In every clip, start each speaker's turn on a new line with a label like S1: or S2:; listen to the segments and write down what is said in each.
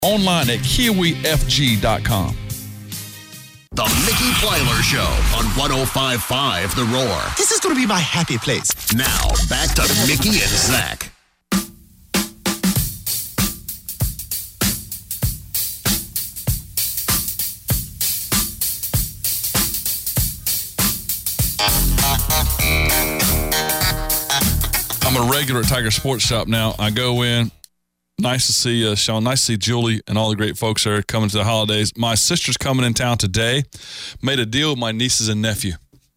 S1: online at kiwifg.com.
S2: The Mickey Plyler Show on 105.5 The Roar.
S3: This is going to be my happy place.
S2: Now, back to Mickey and Zach.
S1: I'm a regular at Tiger Sports Shop now. I go in. Nice to see Sean. Nice to see Julie and all the great folks that are coming to the holidays. My sister's coming in town today. Made a deal with my nieces and nephew.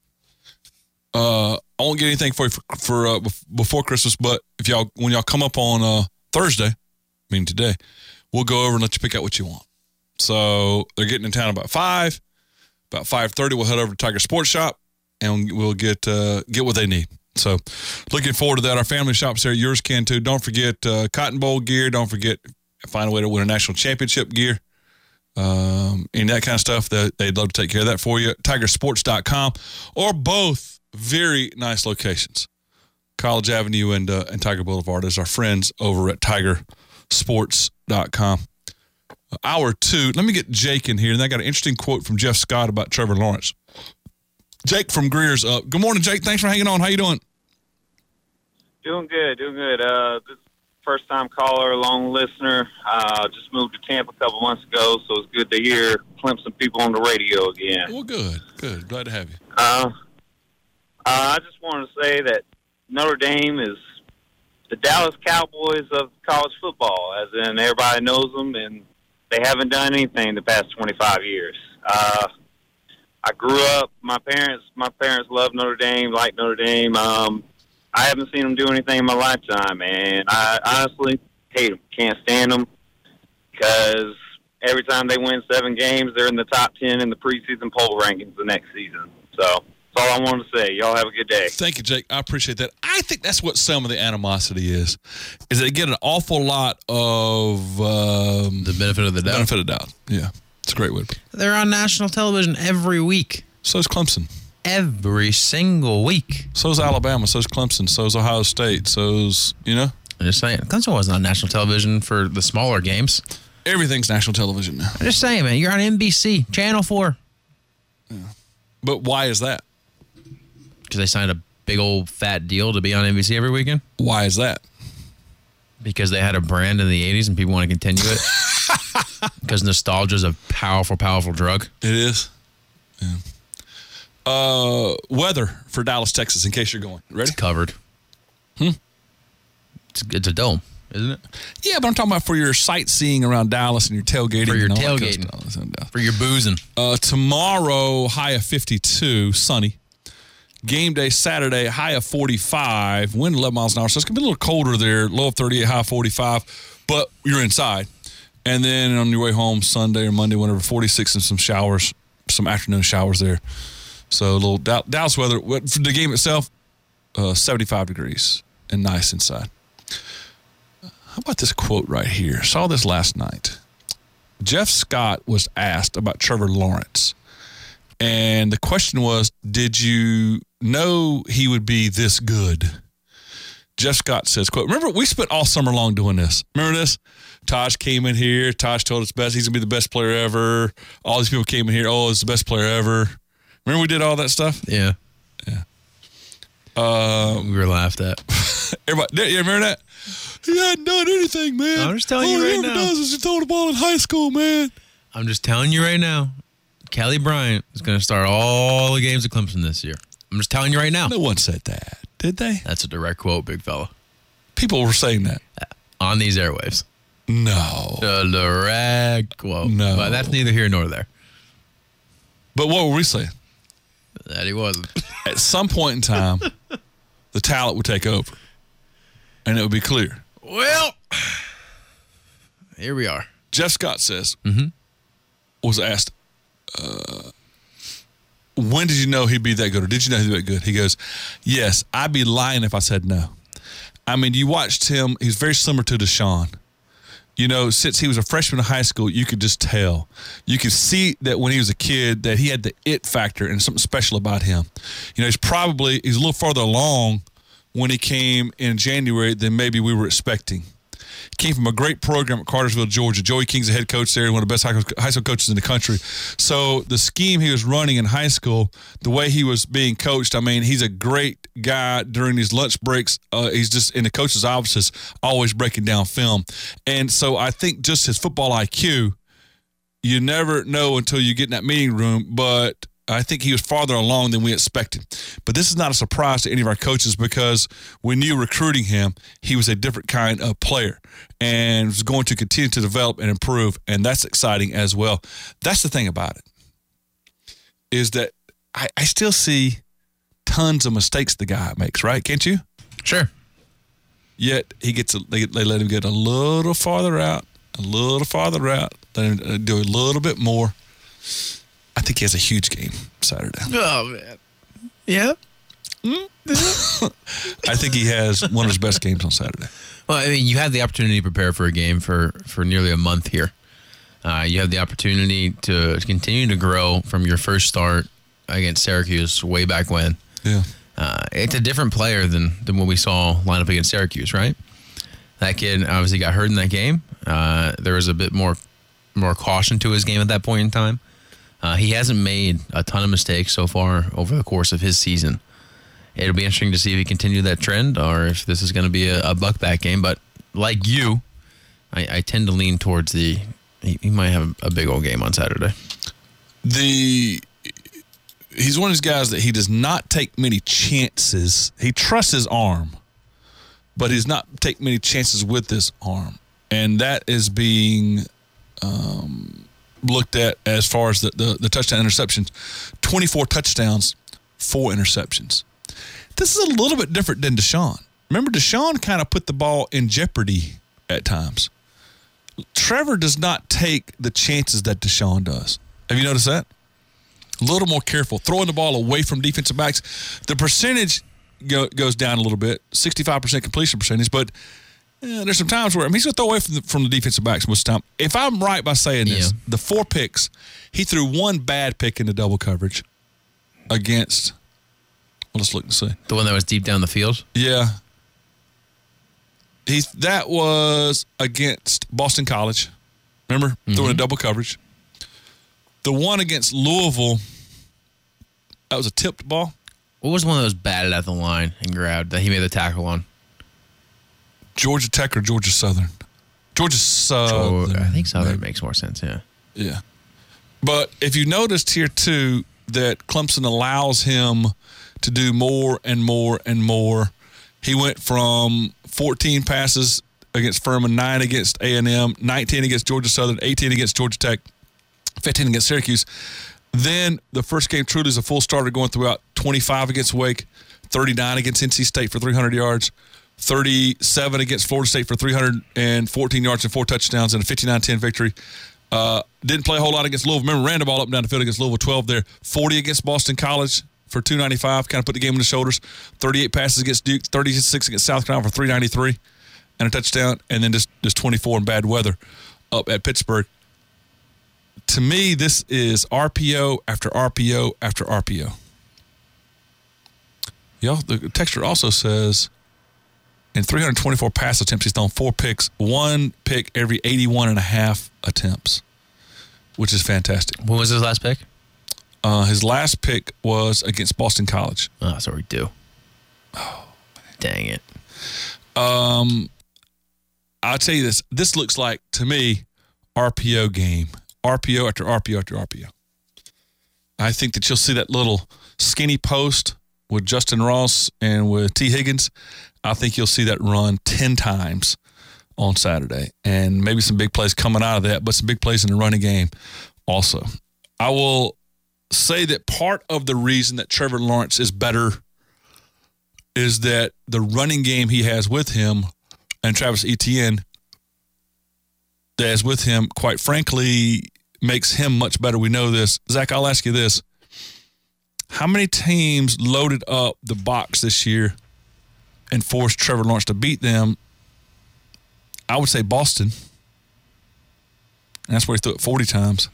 S1: I won't get anything for you for before Christmas, but when y'all come up on Thursday, today, we'll go over and let you pick out what you want. So they're getting in town about 5. About 5:30, we'll head over to Tiger Sports Shop and we'll get what they need. So looking forward to that. Our family shops there. Yours can too. Don't forget Cotton Bowl gear. Don't forget find a way to win a national championship gear. And that kind of stuff. They'd love to take care of that for you. Tigersports.com or both very nice locations. College Avenue and Tiger Boulevard is our friends over at Tigersports.com. Hour 2. Let me get Jake in here. And I got an interesting quote from Jeff Scott about Trevor Lawrence. Jake from Greer's up. Good morning, Jake. Thanks for hanging on. How you doing?
S4: Doing good. This first-time caller, long listener. Just moved to Tampa a couple months ago, so it's good to hear Clemson people on the radio again.
S1: Well, good. Glad to have you.
S4: I just wanted to say that Notre Dame is the Dallas Cowboys of college football, as in everybody knows them, and they haven't done anything the past 25 years. I grew up. My parents love Notre Dame, like Notre Dame. I haven't seen them do anything in my lifetime, and I honestly hate them. Can't stand them because every time they win 7 games, they're in the top 10 in the preseason poll rankings the next season. So that's all I wanted to say. Y'all have a good day.
S1: Thank you, Jake. I appreciate that. I think that's what some of the animosity is they get an awful lot of
S5: the benefit of the doubt.
S1: Benefit of doubt. Yeah. It's a great word.
S5: They're on national television every week.
S1: So's Clemson.
S5: Every single week.
S1: So's Alabama. So's Clemson. So's Ohio State. So's, I'm
S5: just saying. Clemson wasn't on national television for the smaller games.
S1: Everything's national television now.
S5: I'm just saying, man. You're on NBC, Channel 4.
S1: Yeah. But why is that?
S5: Because they signed a big old fat deal to be on NBC every weekend.
S1: Why is that?
S5: Because they had a brand in the 80s and people want to continue it. Because nostalgia is a powerful, powerful drug.
S1: It is. Yeah. Weather for Dallas, Texas, in case you're going. Ready?
S5: It's covered. It's a dome, isn't it?
S1: Yeah, but I'm talking about for your sightseeing around Dallas and your tailgating.
S5: For your
S1: and
S5: tailgating. For your boozing.
S1: Tomorrow, high of 52, sunny. Game day Saturday, high of 45, wind 11 miles an hour. So it's going to be a little colder there, low of 38, high of 45, but you're inside. And then on your way home Sunday or Monday, whenever, 46 and some showers, some afternoon showers there. So a little Dallas weather. For the game itself, 75 degrees and nice inside. How about this quote right here? Saw this last night. Jeff Scott was asked about Trevor Lawrence. And the question was, did you know he would be this good? Jeff Scott says, quote, remember, we spent all summer long doing this. Remember this? Taj came in here. Taj told us best. He's going to be the best player ever. All these people came in here. Oh, he's the best player ever. Remember we did all that stuff?
S5: Yeah.
S1: Yeah.
S5: We were laughed at.
S1: Everybody, you remember that? He hadn't done anything, man.
S5: I'm just telling you right now.
S1: All he ever does is he throw the ball in high school, man.
S5: I'm just telling you right now. Kelly Bryant is going to start all the games at Clemson this year. I'm just telling you right now.
S1: No one said that, did they?
S5: That's a direct quote, big fella.
S1: People were saying that.
S5: On these airwaves.
S1: No.
S5: The direct quote.
S1: No.
S5: But that's neither here nor there.
S1: But what were we saying?
S5: That he wasn't.
S1: At some point in time, the talent would take over. And it would be clear.
S5: Well, here we are.
S1: Jeff Scott says, was asked, when did you know he'd be that good? Or did you know he'd be that good? He goes, yes, I'd be lying if I said no. I mean, you watched him. He's very similar to Deshaun. You know, since he was a freshman in high school, you could just tell. You could see that when he was a kid that he had the it factor and something special about him. You know, he's a little farther along when he came in January than maybe we were expecting. Came from a great program at Cartersville, Georgia. Joey King's the head coach there, one of the best high school coaches in the country. So the scheme he was running in high school, the way he was being coached, I mean, he's a great guy during these lunch breaks. He's just in the coach's offices, always breaking down film. And so I think just his football IQ, you never know until you get in that meeting room, but I think he was farther along than we expected. But this is not a surprise to any of our coaches because when you were recruiting him, he was a different kind of player and was going to continue to develop and improve, and that's exciting as well. That's the thing about it, is that I still see tons of mistakes the guy makes, right? Can't you?
S5: Sure.
S1: Yet he gets they let him get a little farther out, let him do a little bit more. I think he has a huge game Saturday.
S5: Oh, man. Yeah?
S1: I think he has one of his best games on Saturday.
S5: Well, I mean, you had the opportunity to prepare for a game for nearly a month here. You have the opportunity to continue to grow from your first start against Syracuse way back when.
S1: Yeah.
S5: It's a different player than what we saw line up against Syracuse, right? That kid obviously got hurt in that game. There was a bit more caution to his game at that point in time. He hasn't made a ton of mistakes so far over the course of his season. It'll be interesting to see if he continues that trend or if this is going to be a buck-back game. But like you, I tend to lean towards he might have a big old game on Saturday.
S1: He's one of those guys that he does not take many chances. He trusts his arm, but he does not take many chances with his arm. And that is being looked at as far as the touchdown interceptions. 24 touchdowns, 4 interceptions. This is a little bit different than Deshaun. Remember, Deshaun kind of put the ball in jeopardy at times. Trevor does not take the chances that Deshaun does. Have you noticed that? A little more careful, throwing the ball away from defensive backs. The percentage goes down a little bit, 65% completion percentage, but there's some times where he's going to throw away from the defensive backs most of the time. If I'm right by saying this, the 4 picks, he threw one bad pick into double coverage against, well, let's look and see.
S5: The one that was deep down the field?
S1: Yeah. That was against Boston College. Remember? Throwing a double coverage. The one against Louisville, that was a tipped ball.
S5: What was the one that was batted at the line and grabbed that he made the tackle on?
S1: Georgia Tech or Georgia Southern? Georgia Southern.
S5: I think Southern makes more sense, yeah.
S1: Yeah. But if you noticed here, too, that Clemson allows him to do more and more and more. He went from 14 passes against Furman, 9 against A&M, 19 against Georgia Southern, 18 against Georgia Tech, 15 against Syracuse. Then the first game truly is a full starter going throughout. 25 against Wake, 39 against NC State for 300 yards, 37 against Florida State for 314 yards and 4 touchdowns and a 59-10 victory. Didn't play a whole lot against Louisville. Remember, ran the ball up and down the field against Louisville, 12 there. 40 against Boston College for 295, kind of put the game on the shoulders. 38 passes against Duke, 36 against South Carolina for 393 and a touchdown, and then just 24 in bad weather up at Pittsburgh. To me, this is RPO after RPO after RPO. The texture also says in 324 pass attempts, he's thrown 4 picks, 1 pick every 81 and a half attempts, which is fantastic.
S5: When was his last pick?
S1: His last pick was against Boston College.
S5: Oh, that's what we do. Oh, dang it.
S1: I'll tell you this. This looks like, to me, RPO game. RPO after RPO after RPO. I think that you'll see that little skinny post with Justin Ross and with T. Higgins. I think you'll see that run 10 times on Saturday. And maybe some big plays coming out of that, but some big plays in the running game also. I will say that part of the reason that Trevor Lawrence is better is that the running game he has with him and Travis Etienne that is with him, quite frankly, makes him much better. We know this. Zach, I'll ask you this. How many teams loaded up the box this year and forced Trevor Lawrence to beat them? I would say Boston. And that's where he threw it 40 times.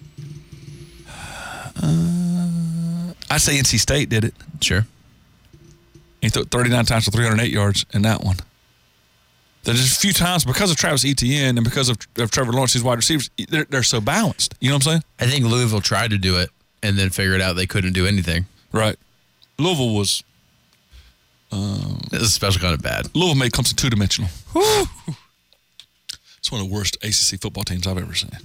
S1: I'd say NC State did it.
S5: Sure.
S1: He threw it 39 times for 308 yards in that one. There's just a few times because of Travis Etienne and because of Trevor Lawrence, these wide receivers, they're so balanced. You know what I'm saying?
S5: I think Louisville tried to do it and then figured out they couldn't do anything.
S1: Right. Louisville was.
S5: This is a special kind of bad.
S1: Louisville made Clemson two-dimensional. It's one of the worst ACC football teams I've ever seen.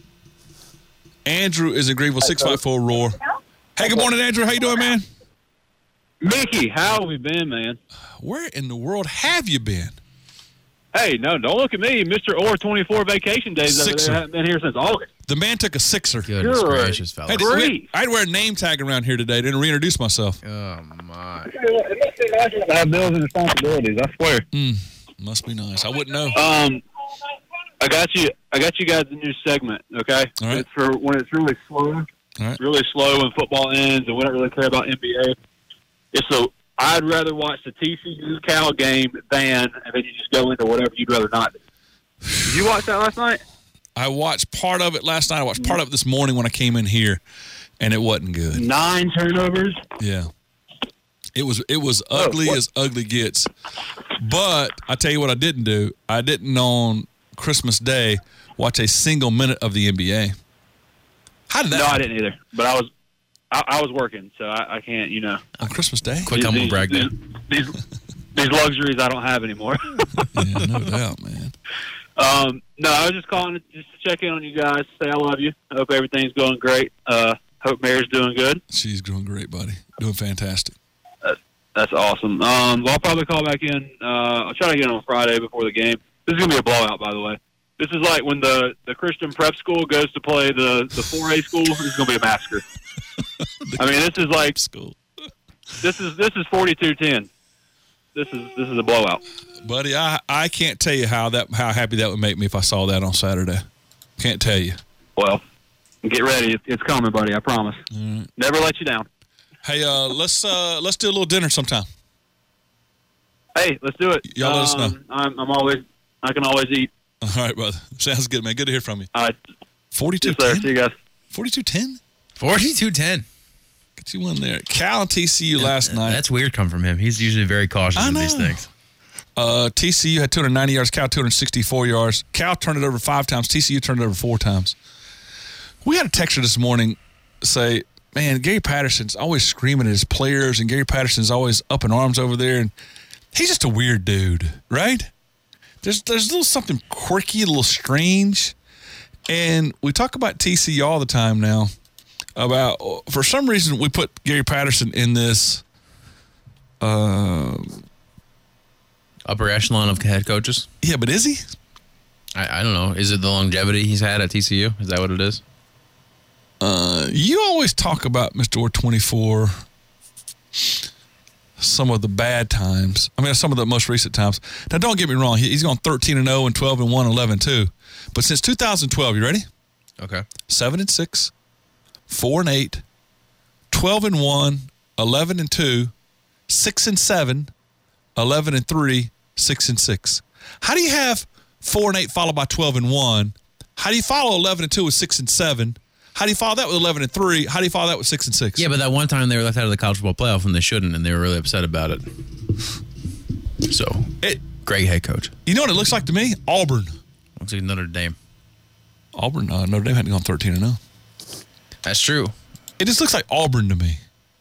S1: Andrew is in Greenville, 654 Roar. Hey, good morning, Andrew. How you doing, man?
S3: Mickey, how have we been, man?
S1: Where in the world have you been?
S3: Hey, no, don't look at me. Mr. Orr 24 vacation days over
S1: Sixer.
S3: there. I haven't been here since August.
S1: The man took a sixer.
S5: Goodness
S3: Good.
S5: gracious, fellas.
S1: Hey,
S3: Great.
S1: I'd wear a name tag around here today. Didn't reintroduce myself.
S5: Oh, my.
S3: It must be nice to have bills and responsibilities, I swear.
S1: Must be nice. I wouldn't know.
S3: I got you guys a new segment, okay?
S1: All right.
S3: It's for when it's really slow.
S1: All right.
S3: Really slow when football ends and we don't really care about NBA. It's so I'd rather watch the TCU Cal game than, and then you just go into whatever you'd rather not do. Did you watch that last night?
S1: I watched part of it last night. I watched part of it this morning when I came in here, and it wasn't good.
S3: 9 turnovers.
S1: Yeah. It was ugly as ugly gets. But I tell you what I didn't do. I didn't on Christmas Day watch a single minute of the NBA. How did that
S3: No, I
S1: happen?
S3: didn't either. But I was working, so I can't, you know.
S1: On Christmas Day?
S5: Quick humble brag there.
S3: These luxuries I don't have anymore.
S1: Yeah, no doubt, man.
S3: No, I was just calling just to check in on you guys, say I love you. I hope everything's going great. Hope Mary's doing good.
S1: She's doing great, buddy. Doing fantastic.
S3: That's awesome. Well, I'll probably call back in. I'll try to get on Friday before the game. This is going to be a blowout, by the way. This is like when the Christian prep school goes to play the 4A school. This is going to be a massacre. I mean, this is like
S1: School.
S3: this is 42-10. This is a blowout.
S1: Buddy, I can't tell you how happy that would make me if I saw that on Saturday. Can't tell you.
S3: Well, get ready. It's coming, buddy. I promise. Never let you down.
S1: Hey, let's do a little dinner sometime.
S3: Hey, let's do it.
S1: Y'all let us know.
S3: I can always eat.
S1: All right, brother. Sounds good, man. Good to hear from you.
S3: All right.
S1: 42-10?
S3: Yes, sir. See you guys.
S1: 42-10?
S5: 42-10.
S1: Get you one there. Cal and TCU last night.
S5: That's weird coming from him. He's usually very cautious
S1: I
S5: in these
S1: know.
S5: things.
S1: TCU had 290 yards. Cal 264 yards. Cal turned it over 5 times. TCU turned it over 4 times. We had a texter this morning say, man, Gary Patterson's always screaming at his players, and Gary Patterson's always up in arms over there, and he's just a weird dude, right? There's a little something quirky, a little strange, and we talk about TCU all the time now about, for some reason, we put Gary Patterson in this
S5: Upper echelon of head coaches?
S1: yeah, but is he?
S5: I don't know. Is it the longevity he's had at TCU? Is that what it is?
S1: You always talk about Mr. Orr 24, some of the bad times. I mean, some of the most recent times. Now, don't get me wrong. He's gone 13-0 and 12-1, 11-2. But since 2012, you ready?
S5: Okay.
S1: 7-6, 4-8, 12-1, 11-2, 6-7, 11-3, 6-6. How do you have 4-8 followed by 12-1? How do you follow 11-2 with 6-7? How do you follow that with 11-3? How do you follow that with 6-6?
S5: Yeah, but that one time they were left out of the college football playoff and they shouldn't, and they were really upset about it. So, great head coach.
S1: You know what it looks like to me? Auburn.
S5: Looks like Notre Dame.
S1: Auburn, Notre Dame hadn't gone 13-0.
S5: That's true.
S1: It just looks like Auburn to me.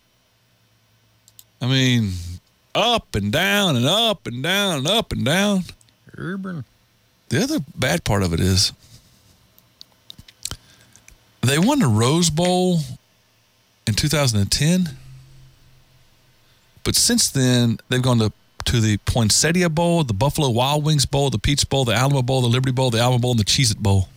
S1: I mean, up and down and up and down and up and down.
S5: Urban.
S1: The other bad part of it is they won the Rose Bowl in 2010, but since then they've gone to the Poinsettia Bowl, the Buffalo Wild Wings Bowl, the Peach Bowl, the Alamo Bowl, the Liberty Bowl, the Alamo Bowl, and the Cheez-It Bowl.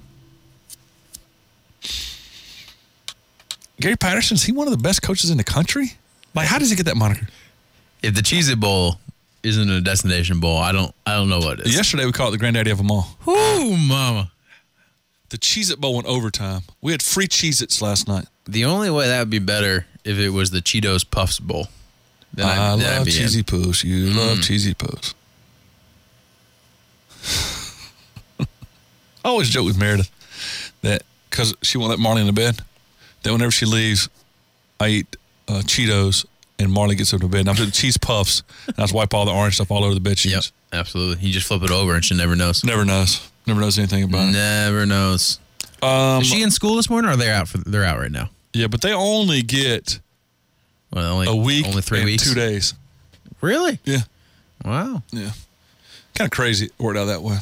S1: Gary Patterson, is he one of the best coaches in the country? Like, how does he get that moniker?
S5: If the Cheez-It Bowl isn't a destination bowl, I don't know what it is.
S1: Yesterday we called it the granddaddy of them all.
S5: Ooh, mama.
S1: The Cheez-It Bowl went overtime. We had free Cheez-Its last night.
S5: The only way that would be better if it was the Cheetos Puffs Bowl. Then
S1: I
S5: I'd
S1: love
S5: be in.
S1: cheesy poos. You love cheesy poos. I always joke with Meredith that because she won't let Marley in the bed, that whenever she leaves, I eat Cheetos and Marley gets up to bed. And I'm doing cheese puffs and I just wipe all the orange stuff all over the bed sheets.
S5: Yep. Absolutely. You just flip it over and she never knows.
S1: Never knows. Never knows anything about it.
S5: Never knows. Is she in school this morning, or are they out? They're out right now.
S1: Yeah, but they only get a week,
S5: only 3
S1: and
S5: weeks,
S1: 2 days.
S5: Really?
S1: Yeah.
S5: Wow.
S1: Yeah. Kind of crazy. It worked out that way.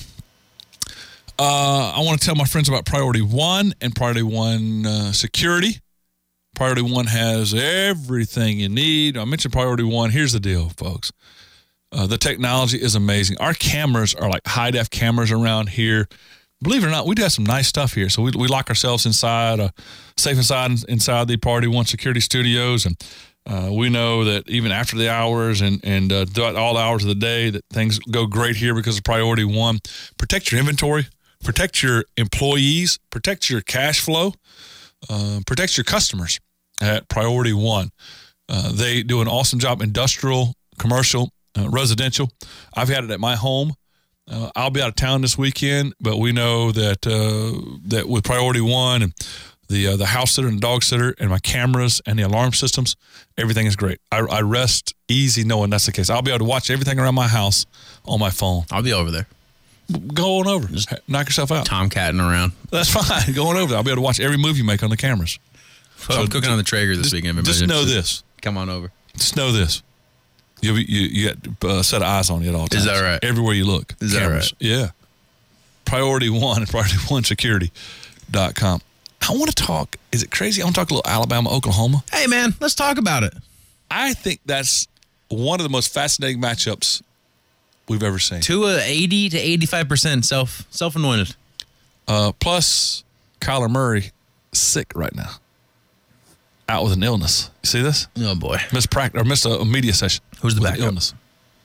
S1: I want to tell my friends about Priority One and Priority One Security. Priority One has everything you need. I mentioned Priority One. Here's the deal, folks. The technology is amazing. Our cameras are like high-def cameras around here. Believe it or not, we do have some nice stuff here. So we lock ourselves inside, safe inside the Priority One security studios. And we know that even after the hours and throughout all hours of the day, that things go great here because of Priority One. Protect your inventory. Protect your employees. Protect your cash flow. Protect your customers at Priority One. They do an awesome job, industrial, commercial, residential. I've had it at my home. I'll be out of town this weekend, but we know that that with Priority One and the house sitter and dog sitter and my cameras and the alarm systems, everything is great. I rest easy knowing that's the case. I'll be able to watch everything around my house on my phone.
S5: I'll be over there.
S1: Go on over. Just knock yourself out.
S5: Tomcatting around.
S1: That's fine. Go on over there. I'll be able to watch every move you make on the cameras.
S5: So I'm cooking on the Traeger this weekend.
S1: Just know this.
S5: Come on over.
S1: Just know this. You got a set of eyes on you at all times.
S5: Is that right?
S1: Everywhere you look.
S5: Is that right?
S1: Yeah. Priority One and PriorityOneSecurity.com. I want to talk. Is it crazy? I want to talk a little Alabama, Oklahoma.
S5: Hey, man, let's talk about it.
S1: I think that's one of the most fascinating matchups we've ever seen.
S5: Tua 80 to 85% self-anointed.
S1: Plus, Kyler Murray sick right now. Out with an illness. You see this?
S5: Oh, boy.
S1: Missed a media session.
S5: Who's the
S1: with
S5: backup?
S1: Illness.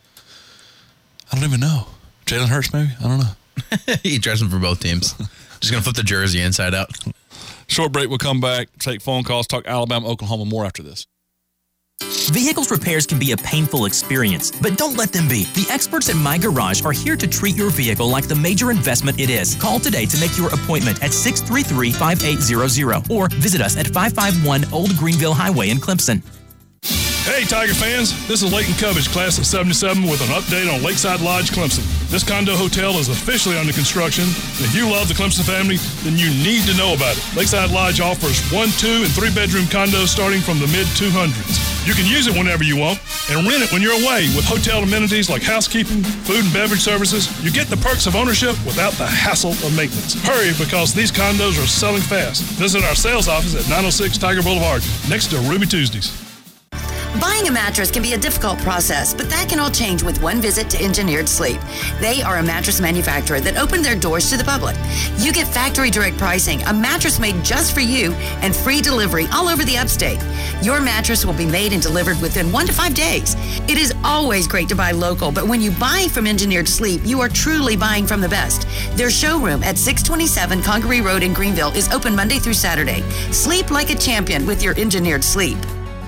S1: I don't even know. Jalen Hurts, maybe? I don't know.
S5: He dressing for both teams. Just going to flip the jersey inside out.
S1: Short break. We'll come back, take phone calls, talk Alabama, Oklahoma more after this.
S6: Vehicles repairs can be a painful experience, but don't let them be. The experts at My Garage are here to treat your vehicle like the major investment it is. Call today to make your appointment at 633-5800 or visit us at 551 Old Greenville Highway in Clemson.
S7: Hey, Tiger fans, this is Leighton Covage, class of 77, with an update on Lakeside Lodge, Clemson. This condo hotel is officially under construction. If you love the Clemson family, then you need to know about it. Lakeside Lodge offers 1, 2, and 3-bedroom condos starting from the mid-200s. You can use it whenever you want and rent it when you're away with hotel amenities like housekeeping, food and beverage services. You get the perks of ownership without the hassle of maintenance. Hurry, because these condos are selling fast. Visit our sales office at 906 Tiger Boulevard, next to Ruby Tuesdays.
S8: Buying a mattress can be a difficult process, but that can all change with one visit to Engineered Sleep. They are a mattress manufacturer that opened their doors to the public. You get factory direct pricing, a mattress made just for you, and free delivery all over the upstate. Your mattress will be made and delivered within 1 to 5 days. It is always great to buy local, but when you buy from Engineered Sleep, you are truly buying from the best. Their showroom at 627 Congaree Road in Greenville is open Monday through Saturday. Sleep like a champion with your Engineered Sleep.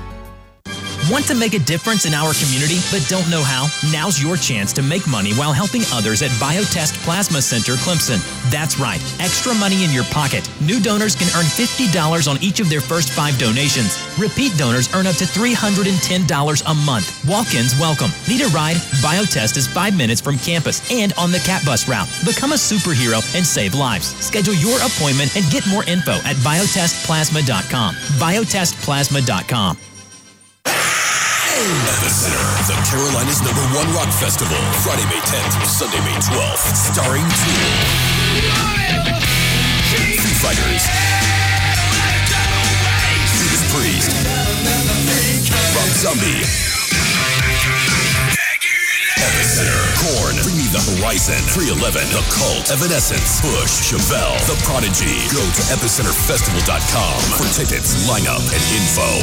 S6: Want to make a difference in our community but don't know how? Now's your chance to make money while helping others at Biotest Plasma Center, Clemson. That's right, extra money in your pocket. New donors can earn $50 on each of their first 5 donations. Repeat donors earn up to $310 a month. Walk-ins welcome. Need a ride? Biotest is 5 minutes from campus and on the CAT bus route. Become a superhero and save lives. Schedule your appointment and get more info at biotestplasma.com. biotestplasma.com.
S9: Epicenter, the Carolina's #1 rock festival, Friday, May 10th through Sunday, May 12th, starring Tool, Foo Fighters, Judas Priest, Rob Zombie, Epicenter, Korn, Bring Me the Horizon, 311, The Cult, Evanescence, Bush, Chevelle, The Prodigy. Go to epicenterfestival.com for tickets, lineup, and info.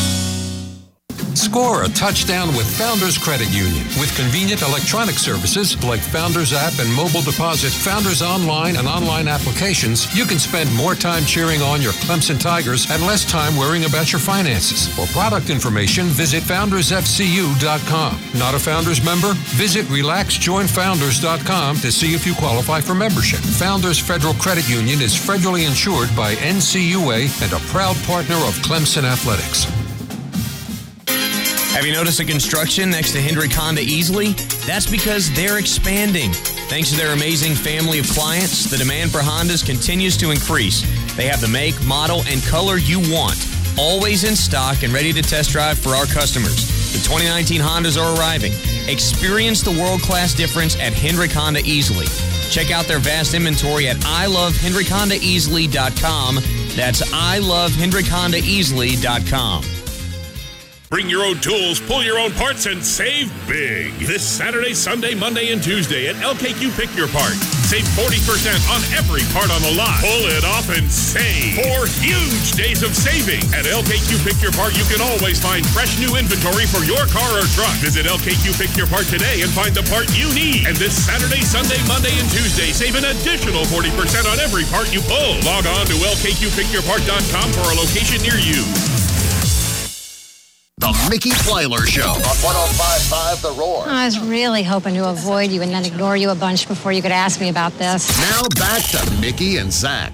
S10: Score a touchdown with Founders Credit Union. With convenient electronic services like Founders app and mobile deposit, Founders online and online applications, you can spend more time cheering on your Clemson Tigers and less time worrying about your finances. For product information, visit foundersfcu.com. Not a Founders member? Visit relaxjoinfounders.com to see if you qualify for membership. Founders Federal Credit Union is federally insured by NCUA and a proud partner of Clemson Athletics.
S11: Have you noticed the construction next to Hendrick Honda Easley? That's because they're expanding. Thanks to their amazing family of clients, the demand for Hondas continues to increase. They have the make, model, and color you want, always in stock and ready to test drive for our customers. The 2019 Hondas are arriving. Experience the world-class difference at Hendrick Honda Easley. Check out their vast inventory at ilovehendrickhondaeasley.com. That's ilovehendrickhondaeasley.com.
S12: Bring your own tools, pull your own parts, and save big. This Saturday, Sunday, Monday, and Tuesday at LKQ Pick Your Part. Save 40% on every part on the lot. Pull it off and save. 4 huge days of saving. At LKQ Pick Your Part, you can always find fresh new inventory for your car or truck. Visit LKQ Pick Your Part today and find the part you need. And this Saturday, Sunday, Monday, and Tuesday, save an additional 40% on every part you pull. Log on to LKQPickYourPart.com for a location near you.
S2: The Mickey Plyler Show on 105.5 The Roar.
S13: I was really hoping to avoid you and then ignore you a bunch before you could ask me about this.
S2: Now back to Mickey and Zach.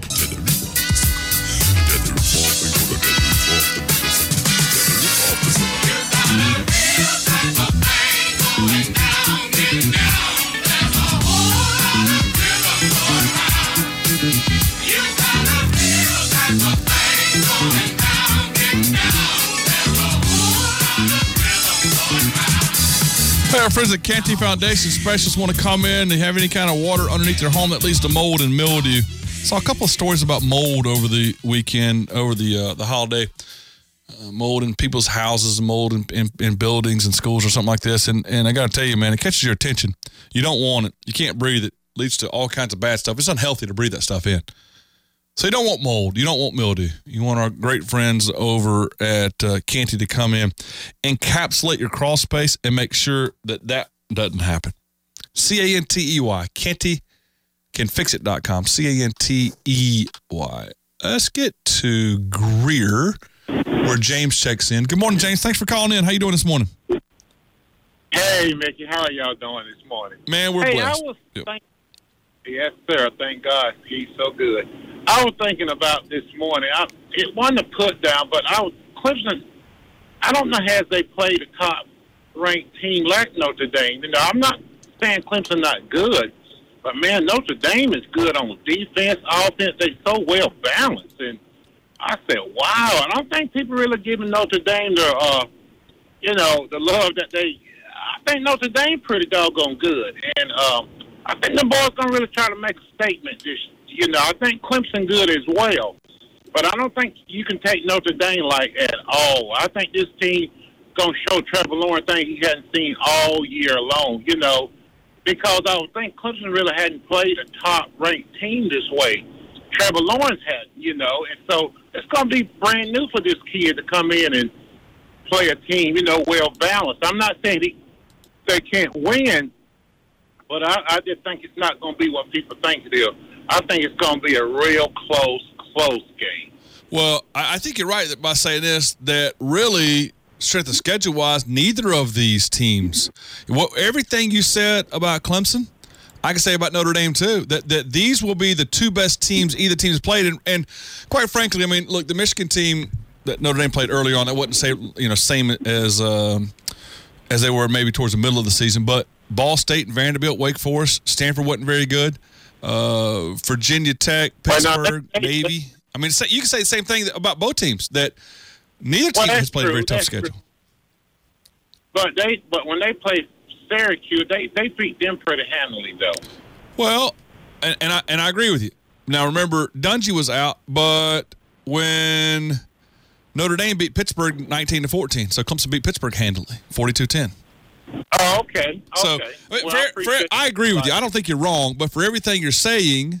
S1: Hey, our friends at Canty Foundation Specialists want to come in. They have any kind of water underneath their home that leads to mold and mildew. Saw a couple of stories about mold over the weekend, over the holiday. Mold in people's houses, mold in buildings and schools or something like this. And I got to tell you, man, it catches your attention. You don't want it. You can't breathe it. It leads to all kinds of bad stuff. It's unhealthy to breathe that stuff in. So you don't want mold. You don't want mildew. You want our great friends over at Canty to come in, encapsulate your crawl space, and make sure that doesn't happen. C-A-N-T-E-Y. Canty canfixit.com. C-A-N-T-E-Y. Let's get to Greer, where James checks in. Good morning, James. Thanks for calling in. How you doing this morning?
S14: Hey, Mickey. How are y'all doing this morning?
S1: Man, we're blessed.
S14: Yes, sir. Thank God. He's so good. I was thinking about this morning. It wasn't a put down, but Clemson, I don't know, has they played a top-ranked team like Notre Dame. You know, I'm not saying Clemson not good, but, man, Notre Dame is good on defense, offense. They're so well-balanced. And I said, wow. I don't think people really giving Notre Dame the love that they – I think Notre Dame pretty doggone good. And I think the boys going to really try to make a statement this year. You know, I think Clemson good as well, but I don't think you can take Notre Dame like at all. I think this team going to show Trevor Lawrence things he hadn't seen all year long, you know, because I would think Clemson really hadn't played a top-ranked team this way. Trevor Lawrence had, you know, and so it's going to be brand new for this kid to come in and play a team, you know, well-balanced. I'm not saying they can't win, but I just think it's not going to be what people think it is. I think it's going to be a real close game.
S1: Well, I think you're right by saying this, that really, strength of schedule-wise, neither of these teams, everything you said about Clemson, I can say about Notre Dame too, that these will be the two best teams either team has played. And quite frankly, I mean, look, the Michigan team that Notre Dame played early on, I wouldn't say, same as they were maybe towards the middle of the season, but Ball State and Vanderbilt, Wake Forest, Stanford wasn't very good. Virginia Tech, Pittsburgh, Navy. I mean, you can say the same thing about both teams, that neither team has played a very tough schedule.
S14: But when they played Syracuse, they beat them pretty handily, though.
S1: Well, and I agree with you. Now, remember, Dungy was out, but when Notre Dame beat Pittsburgh 19-14, so Clemson beat Pittsburgh handily, 42-10.
S14: Oh, okay.
S1: So, I agree with you. I don't think you're wrong, but for everything you're saying,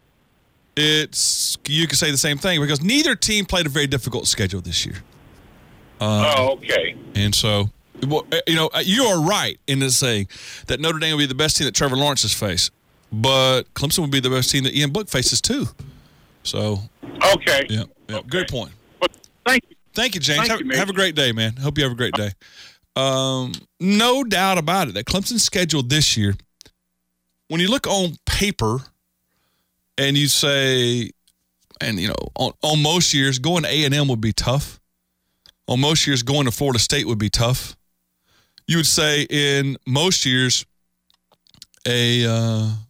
S1: you can say the same thing because neither team played a very difficult schedule this year.
S14: Okay.
S1: And so, you are right in saying that Notre Dame will be the best team that Trevor Lawrence has faced, but Clemson will be the best team that Ian Book faces too. So.
S14: Okay.
S1: Yeah.
S14: Okay.
S1: Good point.
S14: Thank you.
S1: Thank you, James. Have a great day, man. Hope you have a great day. No doubt about it that Clemson's schedule this year, when you look on paper and you say, and on most years going to A&M would be tough. On most years going to Florida State would be tough. you would say in most years, an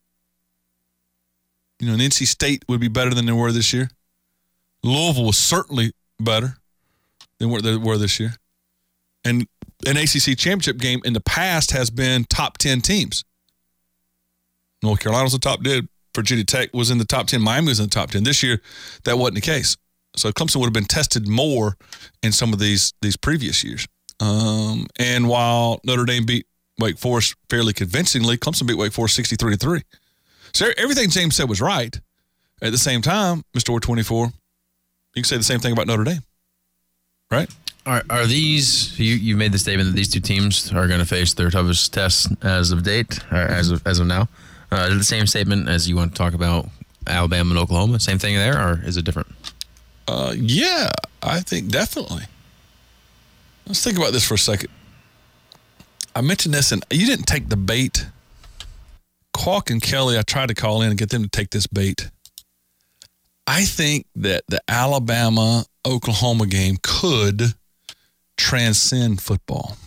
S1: NC State would be better than they were this year. Louisville was certainly better than what they were this year. And an ACC championship game in the past has been top 10 teams. North Carolina was the top 10. Virginia Tech was in the top 10. Miami was in the top 10. This year, that wasn't the case. So Clemson would have been tested more in some of these previous years. And while Notre Dame beat Wake Forest fairly convincingly, Clemson beat Wake Forest 63-3. So everything James said was right. At the same time, Mr. Ward 24, you can say the same thing about Notre Dame, right?
S5: Are these? You made the statement that these two teams are going to face their toughest tests as of date, or as of now. Is it the same statement as you want to talk about Alabama and Oklahoma? Same thing there, or is it different?
S1: Yeah, I think definitely. Let's think about this for a second. I mentioned this, and you didn't take the bait. Kwok and Kelly, I tried to call in and get them to take this bait. I think that the Alabama-Oklahoma game could transcend football.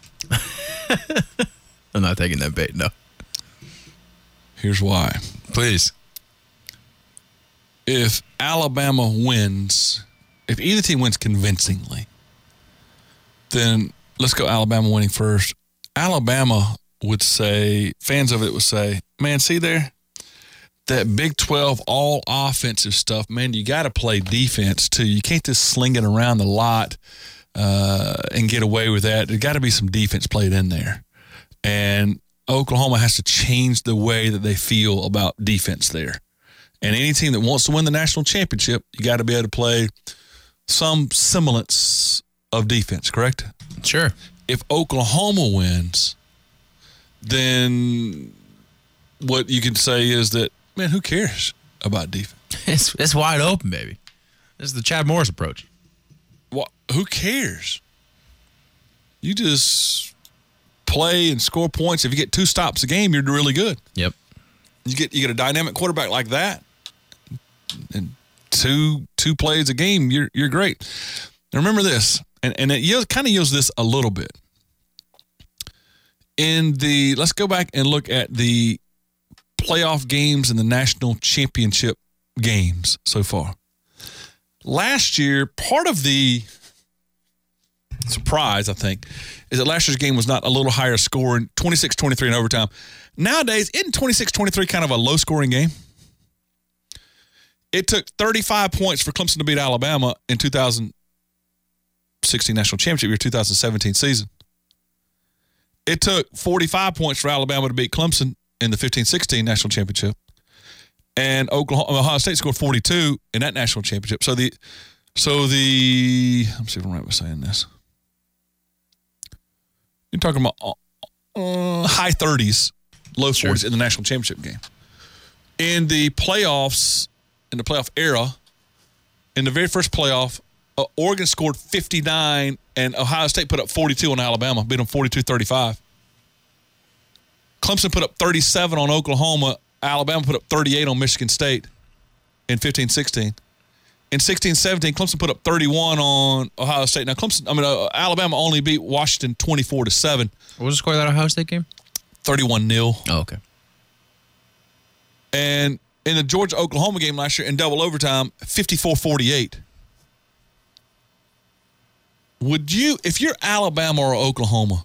S5: I'm not taking that bait, no.
S1: Here's why.
S5: Please.
S1: If Alabama wins, if either team wins convincingly, then let's go Alabama winning first. Alabama would say, fans of it would say, man, see there? That Big 12 all offensive stuff, man, you got to play defense too. You can't just sling it around the lot and get away with that. There got to be some defense played in there. And Oklahoma has to change the way that they feel about defense there. And any team that wants to win the national championship, you got to be able to play some semblance of defense, correct?
S5: Sure.
S1: If Oklahoma wins, then what you can say is that, man, who cares about defense?
S5: It's wide open, baby. This is the Chad Morris approach.
S1: Well, who cares? You just play and score points. If you get 2 stops a game, you're really good.
S5: Yep.
S1: You get a dynamic quarterback like that, and two plays a game, you're great. Now remember this, and it kind of uses this a little bit. Let's go back and look at the playoff games and the national championship games so far. Last year, part of the surprise, I think, is that last year's game was not a little higher scoring, 26-23 in overtime. Nowadays, isn't 26-23 kind of a low-scoring game? It took 35 points for Clemson to beat Alabama in 2016 national championship year, 2017 season. It took 45 points for Alabama to beat Clemson in the 15-16 national championship. And Ohio State scored 42 in that national championship. So the let me see if I'm right by saying this. You're talking about high 30s, low 40s in the national championship game. In the playoffs, in the playoff era, in the very first playoff, Oregon scored 59 and Ohio State put up 42 on Alabama, beat them 42-35. Clemson put up 37 on Oklahoma. Alabama put up 38 on Michigan State in 15-16. In 16-17, Clemson put up 31 on Ohio State. Now, Alabama only beat Washington 24-7.
S5: What was the score of that Ohio State game?
S1: 31-0.
S5: Oh, okay.
S1: And in the Georgia-Oklahoma game last year in double overtime, 54-48. Would you, if you're Alabama or Oklahoma,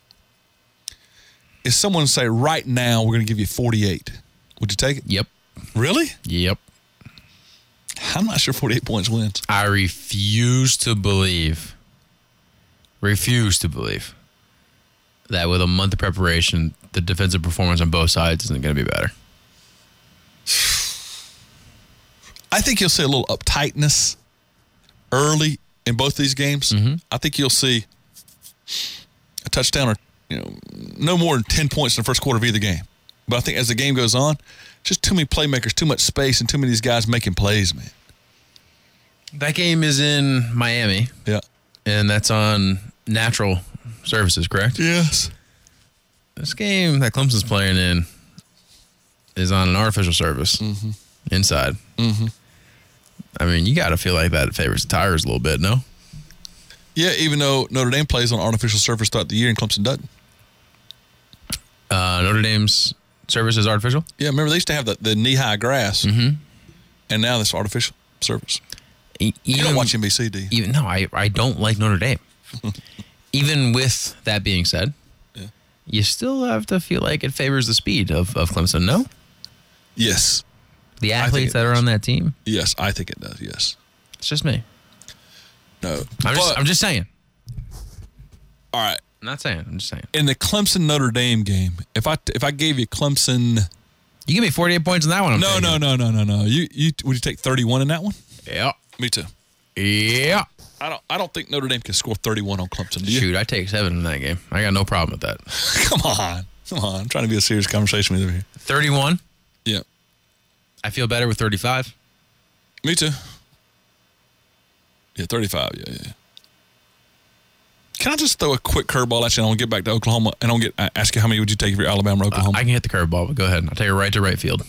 S1: if someone say right now we're going to give you 48, would you take it?
S5: Yep.
S1: Really?
S5: Yep.
S1: I'm not sure 48 points wins.
S5: I refuse to believe that with a month of preparation, the defensive performance on both sides isn't going to be better.
S1: I think you'll see a little uptightness early in both these games.
S5: Mm-hmm.
S1: I think you'll see a touchdown or no more than 10 points in the first quarter of either game. But I think as the game goes on, just too many playmakers, too much space, and too many of these guys making plays, man.
S5: That game is in Miami.
S1: Yeah.
S5: And that's on natural surfaces, correct?
S1: Yes.
S5: This game that Clemson's playing in is on an artificial surface inside.
S1: Mm-hmm.
S5: I mean, you got to feel like that favors the Tigers a little bit, no?
S1: Yeah, even though Notre Dame plays on artificial surface throughout the year and Clemson doesn't.
S5: Notre Dame's surface is artificial?
S1: Yeah, remember they used to have the knee-high grass, and now it's artificial surface. You don't watch NBC, do you?
S5: No, I don't like Notre Dame. Even with that being said, you still have to feel like it favors the speed of Clemson, no?
S1: Yes.
S5: The athletes that are on that team?
S1: Yes, I think it does, yes.
S5: It's just me.
S1: No.
S5: I'm just saying.
S1: All right.
S5: I'm not saying. I'm just saying.
S1: In the Clemson-Notre Dame game, if I gave you Clemson...
S5: You give me 48 points in that one.
S1: No. Would you take 31 in that one?
S5: Yeah.
S1: Me too.
S5: Yeah.
S1: I don't think Notre Dame can score 31 on Clemson. Do you?
S5: Shoot, I take 7 in that game. I got no problem with that.
S1: Come on. I'm trying to be a serious conversation with you here.
S5: 31?
S1: Yeah.
S5: I feel better with 35.
S1: Me too. Yeah, 35. Yeah. Can I just throw a quick curveball at you and I'll get back to Oklahoma and I'll ask you how many would you take if you're Alabama or Oklahoma?
S5: I can hit the curveball, but go ahead. I'll take it right to right field.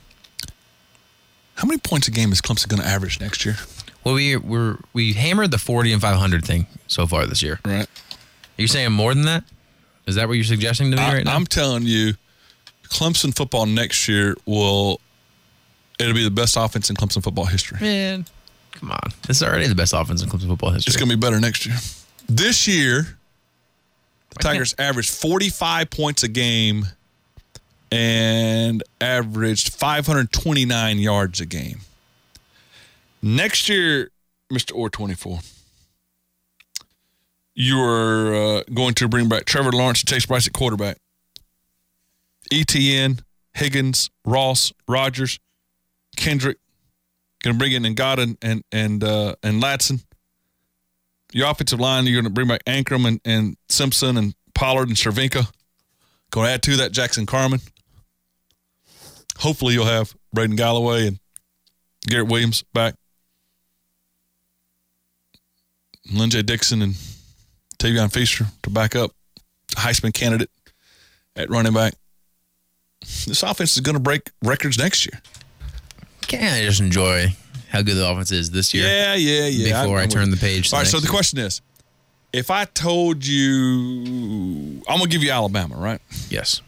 S1: How many points a game is Clemson going to average next year?
S5: Well, we hammered the 40 and 500 thing so far this year.
S1: Right.
S5: Are you saying more than that? Is that what you're suggesting to me right now?
S1: I'm telling you, Clemson football next year it'll be the best offense in Clemson football history.
S5: Man, come on. This is already the best offense in Clemson football history.
S1: It's going to be better next year. This year, the Tigers averaged 45 points a game and averaged 529 yards a game. Next year, Mr. Orr 24, you're going to bring back Trevor Lawrence and Chase Bryce at quarterback. ETN, Higgins, Ross, Rogers, Kendrick. Going to bring in Ngata and Ladson. Your offensive line, you're going to bring back Ankrum and Simpson and Pollard and Cervinka. Going to add to that Jackson Carman. Hopefully you'll have Braden Galloway and Garrett Williams back. Lynn J. Dixon and Tavion Feaster to back up. Heisman candidate at running back. This offense is going to break records next year.
S5: Can't I just enjoy how good the offense is this year?
S1: Yeah.
S5: Before I turn the page.
S1: All right, so the question is, if I told you, I'm going to give you Alabama, right?
S5: Yes.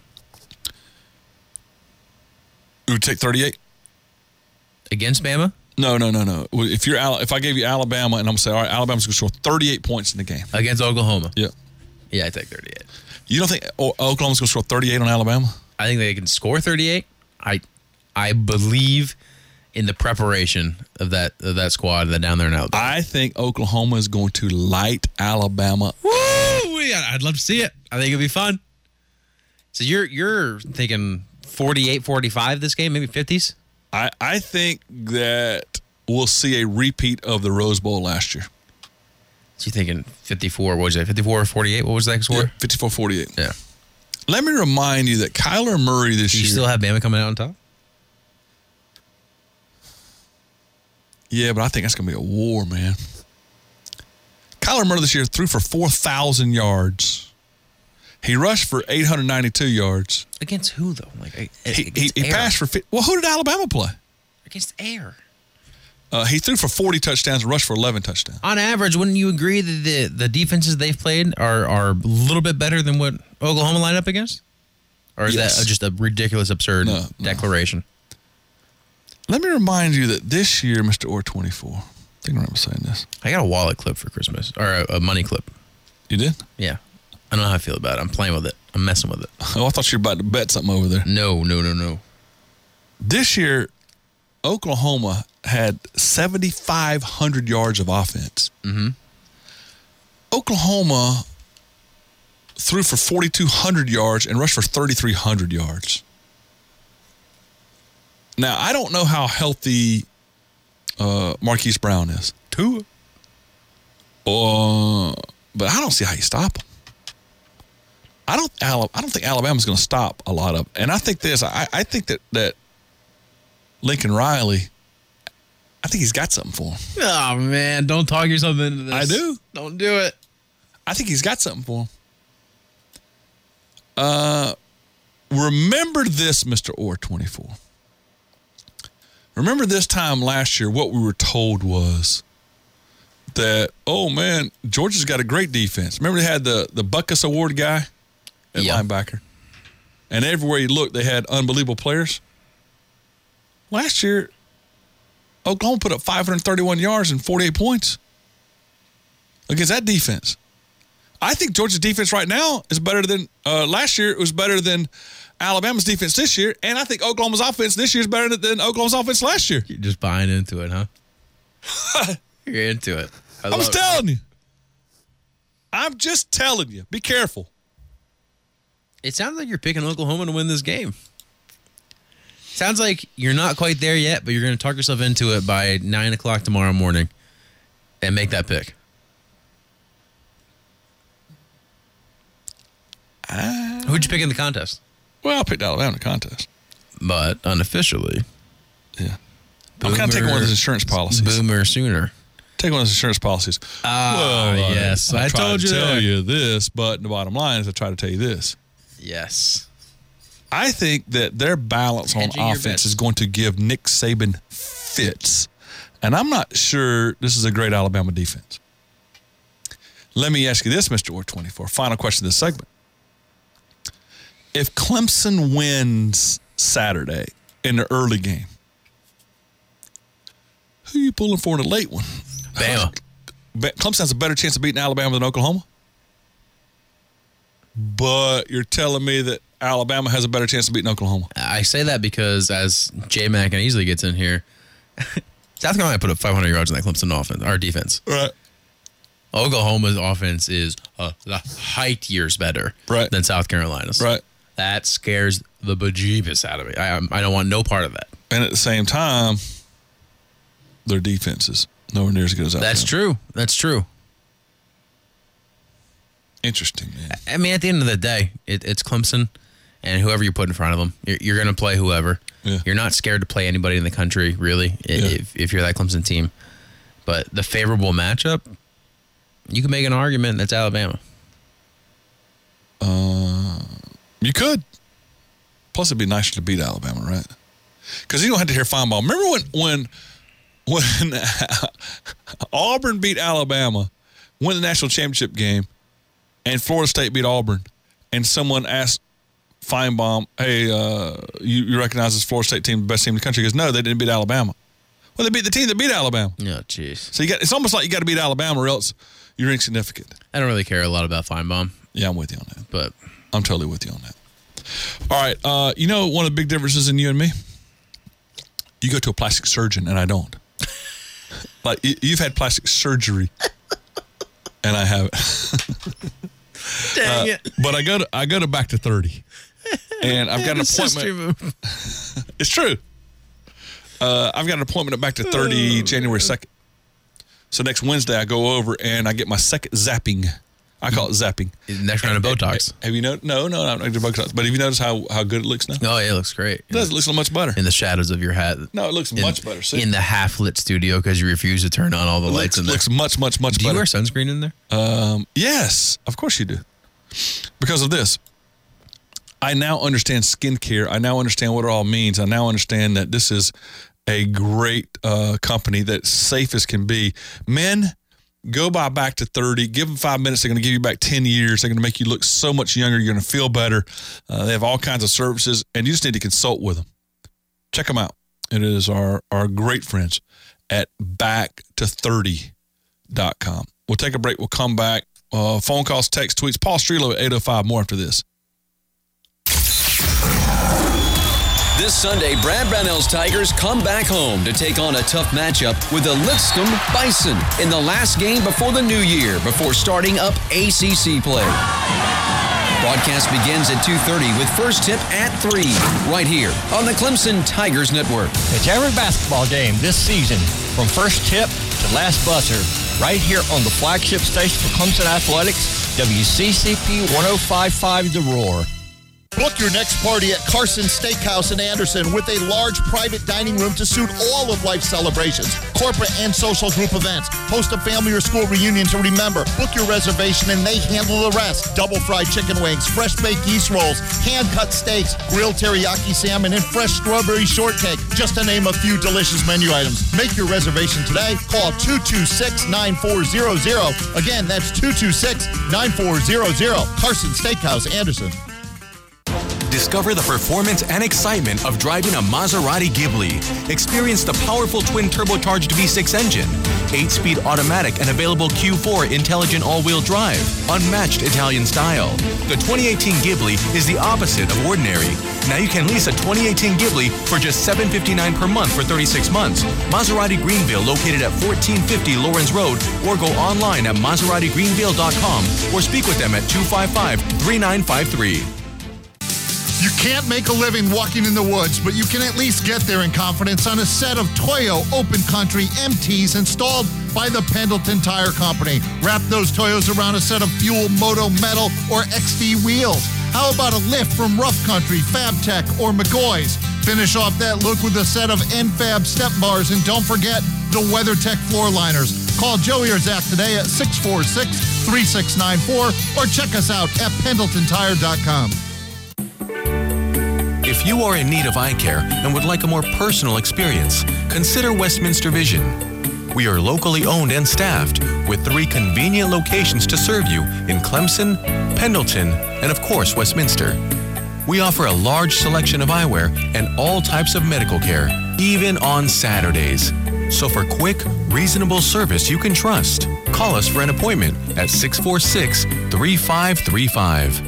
S1: You would take 38?
S5: Against Bama?
S1: No. If I gave you Alabama and I'm going to say, all right, Alabama's going to score 38 points in the game.
S5: Against Oklahoma?
S1: Yeah.
S5: Yeah, I take 38.
S1: You don't think Oklahoma's going to score 38 on Alabama?
S5: I think they can score 38. I believe in the preparation of that squad that down there in Alabama.
S1: I think Oklahoma is going to light Alabama.
S5: Woo! I'd love to see it. I think it'll be fun. So you're thinking 48-45 this game, maybe 50s?
S1: I think that we'll see a repeat of the Rose Bowl last year.
S5: So you're thinking 54, what was that, 54-48? What was that score?
S1: Yeah, 54-48.
S5: Yeah.
S1: Let me remind you that Kyler Murray this year.
S5: You still have Bama coming out on top?
S1: Yeah, but I think that's going to be a war, man. Kyler Murray this year threw for 4,000 yards. He rushed for 892 yards.
S5: Against who, though?
S1: He passed for... Well, who did Alabama play?
S5: Against Air.
S1: He threw for 40 touchdowns and rushed for 11 touchdowns.
S5: On average, wouldn't you agree that the defenses they've played are a little bit better than what Oklahoma lined up against? Or is that just a ridiculous, absurd declaration?
S1: Let me remind you that this year, Mr. Orr 24, I think I remember saying this.
S5: I got a wallet clip for Christmas, or a money clip.
S1: You did?
S5: Yeah. I don't know how I feel about it. I'm playing with it. I'm messing with it.
S1: Oh, I thought you were about to bet something over there.
S5: No.
S1: This year, Oklahoma had 7,500 yards of offense.
S5: Mm-hmm.
S1: Oklahoma threw for 4,200 yards and rushed for 3,300 yards. Now, I don't know how healthy Marquise Brown is.
S5: Tua.
S1: But I don't see how you stop him. I don't think Alabama's going to stop a lot of them. And I think this. I think that Lincoln Riley, I think he's got something for him.
S5: Oh, man. Don't talk yourself into this.
S1: I do.
S5: Don't do it.
S1: I think he's got something for him. Remember this, Mr. Orr 24. Remember this time last year, what we were told was that, oh, man, Georgia's got a great defense. Remember they had the Buckus Award guy at linebacker? And everywhere you looked, they had unbelievable players. Last year, Oklahoma put up 531 yards and 48 points against that defense. I think Georgia's defense right now is better than last year. It was better than Alabama's defense this year. And I think Oklahoma's offense this year is better than Oklahoma's offense last year.
S5: You're just buying into it, huh? You're into it.
S1: I'm just telling you. I'm just telling you. Be careful.
S5: It sounds like you're picking Oklahoma to win this game. Sounds like you're not quite there yet, but you're going to talk yourself into it by 9 o'clock tomorrow morning and make that pick. Who'd you pick in the contest?
S1: Well, I picked Alabama in the contest.
S5: But unofficially.
S1: Yeah. I'm kind of taking one of those insurance policies.
S5: Boomer Sooner.
S1: Take one of those insurance policies.
S5: Yes.
S1: I
S5: told you.
S1: Tell you this, but the bottom line is I try to tell you this.
S5: Yes.
S1: I think that their balance on offense is going to give Nick Saban fits. And I'm not sure this is a great Alabama defense. Let me ask you this, Mr. Ward 24. Final question of this segment. If Clemson wins Saturday in the early game, who are you pulling for in the late one?
S5: Bama.
S1: Clemson has a better chance of beating Alabama than Oklahoma? But you're telling me that Alabama has a better chance of beating Oklahoma?
S5: I say that because as J-Mac and Easley gets in here, South Carolina put up 500 yards in that Clemson offense, our defense.
S1: Right.
S5: Oklahoma's offense is the height years better than South Carolina's.
S1: Right.
S5: That scares the bejeebus out of me. I don't want no part of that.
S1: And at the same time, their defense is nowhere near as good as Alabama.
S5: That's true. That's true.
S1: Interesting, man.
S5: I mean, at the end of the day, it's Clemson, and whoever you put in front of them, you're going to play whoever.
S1: Yeah.
S5: You're not scared to play anybody in the country, really, if you're that Clemson team. But the favorable matchup, you can make an argument that's Alabama.
S1: You could. Plus, it'd be nicer to beat Alabama, right? Because you don't have to hear fine ball. Remember when Auburn beat Alabama, won the national championship game, and Florida State beat Auburn, and someone asked Feinbaum, hey, you recognize this Florida State team the best team in the country? He goes, no, they didn't beat Alabama. Well, they beat the team that beat Alabama.
S5: Oh, jeez.
S1: So it's almost like you got to beat Alabama or else you're insignificant.
S5: I don't really care a lot about Feinbaum.
S1: Yeah, I'm with you on that.
S5: But
S1: I'm totally with you on that. All right. You know one of the big differences in you and me? You go to a plastic surgeon, and I don't. Like, you've had plastic surgery, and I haven't.
S5: Dang it.
S1: But I go to back to 30. And I've got an appointment. It's true. I've got an appointment at back to 30 January 2nd. So next Wednesday I go over and I get my second zapping. I call it zapping.
S5: Next round of Botox.
S1: Have you noticed? No, not Botox. But have you noticed how good it looks now?
S5: Oh, yeah, it looks great.
S1: It does. It looks much better.
S5: In the shadows of your hat.
S1: No, it looks much better. See?
S5: In the half-lit studio because you refuse to turn on all the lights in there.
S1: It looks much better.
S5: Do you wear sunscreen in there?
S1: Yes, of course you do. Because of this. I now understand skincare. I now understand what it all means. I now understand that this is a great company that's safe as can be. Men, go by back to 30. Give them 5 minutes. They're going to give you back 10 years. They're going to make you look so much younger. You're going to feel better. They have all kinds of services, and you just need to consult with them. Check them out. It is our great friends at backto30.com. We'll take a break. We'll come back. Phone calls, text, tweets. Paul Strelo at 8:05. More after this.
S15: This Sunday, Brad Brownell's Tigers come back home to take on a tough matchup with the Lipscomb Bison in the last game before the new year, before starting up ACC play. Broadcast begins at 2:30 with first tip at 3, right here on the Clemson Tigers Network.
S16: It's every basketball game this season, from first tip to last buzzer, right here on the flagship station for Clemson Athletics, WCCP 105.5 The Roar.
S17: Book your next party at Carson Steakhouse in Anderson with a large private dining room to suit all of life's celebrations, corporate and social group events. Host a family or school reunion to remember. Book your reservation and they handle the rest. Double fried chicken wings, fresh baked yeast rolls, hand-cut steaks, grilled teriyaki salmon, and fresh strawberry shortcake, just to name a few delicious menu items. Make your reservation today. Call 226-9400. Again, that's 226-9400. Carson Steakhouse, Anderson.
S18: Discover the performance and excitement of driving a Maserati Ghibli. Experience the powerful twin-turbocharged V6 engine, 8-speed automatic and available Q4 intelligent all-wheel drive, unmatched Italian style. The 2018 Ghibli is the opposite of ordinary. Now you can lease a 2018 Ghibli for just $759 per month for 36 months. Maserati Greenville, located at 1450 Lawrence Road, or go online at MaseratiGreenville.com or speak with them at 255-3953.
S17: You can't make a living walking in the woods, but you can at least get there in confidence on a set of Toyo Open Country MTs installed by the Pendleton Tire Company. Wrap those Toyos around a set of Fuel, Moto, Metal, or XD wheels. How about a lift from Rough Country, FabTech, or McGoy's? Finish off that look with a set of NFAB step bars, and don't forget the WeatherTech floor liners. Call Joey or Zach today at 646-3694 or check us out at PendletonTire.com.
S18: If you are in need of eye care and would like a more personal experience, consider Westminster Vision. We are locally owned and staffed with 3 convenient locations to serve you in Clemson, Pendleton, and of course, Westminster. We offer a large selection of eyewear and all types of medical care, even on Saturdays. So for quick, reasonable service you can trust, call us for an appointment at 646-3535.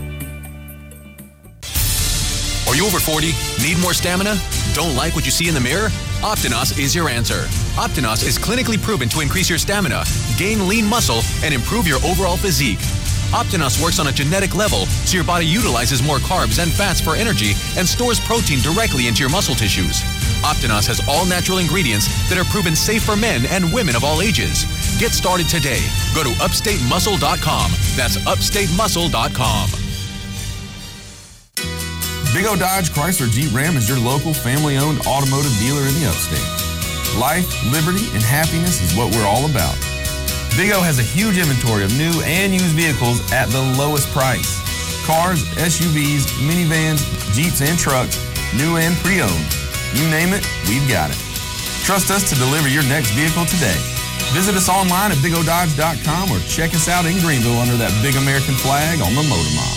S18: Are you over 40? Need more stamina? Don't like what you see in the mirror? Optinos is your answer. Optinos is clinically proven to increase your stamina, gain lean muscle, and improve your overall physique. Optinos works on a genetic level, so your body utilizes more carbs and fats for energy and stores protein directly into your muscle tissues. Optinos has all natural ingredients that are proven safe for men and women of all ages. Get started today. Go to upstatemuscle.com. That's upstatemuscle.com.
S19: Big O Dodge Chrysler Jeep Ram is your local family-owned automotive dealer in the upstate. Life, liberty, and happiness is what we're all about. Big O has a huge inventory of new and used vehicles at the lowest price. Cars, SUVs, minivans, Jeeps, and trucks, new and pre-owned. You name it, we've got it. Trust us to deliver your next vehicle today. Visit us online at BigODodge.com or check us out in Greenville under that big American flag on the Motor Mile.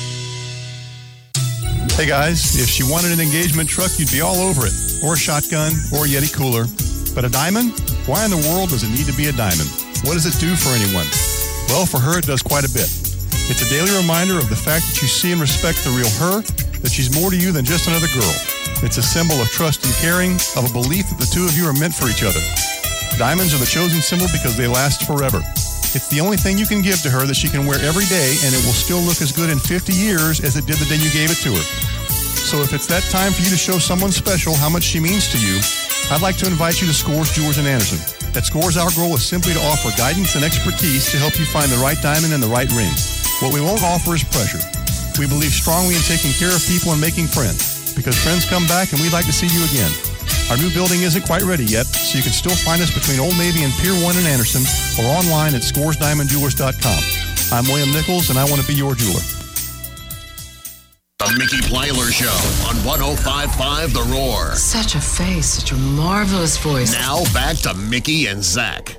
S20: Hey guys, if she wanted an engagement truck, you'd be all over it. Or a shotgun, or a Yeti cooler. But a diamond? Why in the world does it need to be a diamond? What does it do for anyone? Well, for her, it does quite a bit. It's a daily reminder of the fact that you see and respect the real her, that she's more to you than just another girl. It's a symbol of trust and caring, of a belief that the two of you are meant for each other. Diamonds are the chosen symbol because they last forever. It's the only thing you can give to her that she can wear every day, and it will still look as good in 50 years as it did the day you gave it to her. So if it's that time for you to show someone special how much she means to you, I'd like to invite you to Scores Jewelers in Anderson. At Scores, our goal is simply to offer guidance and expertise to help you find the right diamond and the right ring. What we won't offer is pressure. We believe strongly in taking care of people and making friends, because friends come back and we'd like to see you again. Our new building isn't quite ready yet, so you can still find us between Old Navy and Pier 1 in Anderson or online at scoresdiamondjewelers.com. I'm William Nichols, and I want to be your jeweler.
S2: The Mickey Plyler Show on 105.5 The Roar.
S21: Such a face, such a marvelous voice.
S2: Now back to Mickey and Zach.